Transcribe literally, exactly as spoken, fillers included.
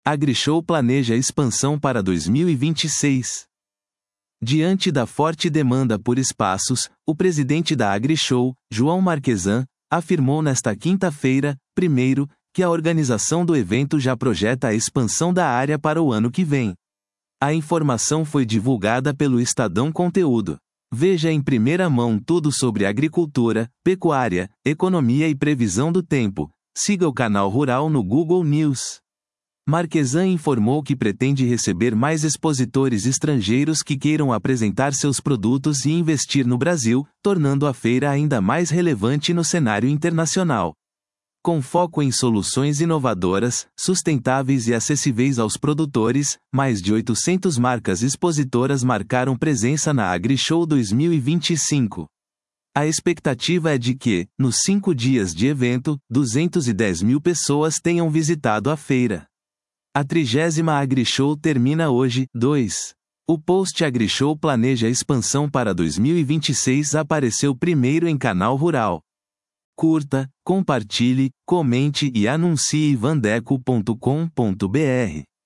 AgriShow planeja expansão para dois mil e vinte e seis. Diante da forte demanda por espaços, o presidente da AgriShow, João Marquesan, afirmou nesta quinta-feira, primeiro, que a organização do evento já projeta a expansão da área para o ano que vem. A informação foi divulgada pelo Estadão Conteúdo. Veja em primeira mão tudo sobre agricultura, pecuária, economia e previsão do tempo. Siga o canal Rural no Google News. Marquesan informou que pretende receber mais expositores estrangeiros que queiram apresentar seus produtos e investir no Brasil, tornando a feira ainda mais relevante no cenário internacional. Com foco em soluções inovadoras, sustentáveis e acessíveis aos produtores, mais de oitocentas marcas expositoras marcaram presença na AgriShow dois mil e vinte e cinco. A expectativa é de que, nos cinco dias de evento, duzentas e dez mil pessoas tenham visitado a feira. A trigésima AgriShow termina hoje. dois. O post AgriShow planeja expansão para dois mil e vinte e seis apareceu primeiro em canal Rural. Curta, compartilhe, comente e anuncie vandeco ponto com ponto br.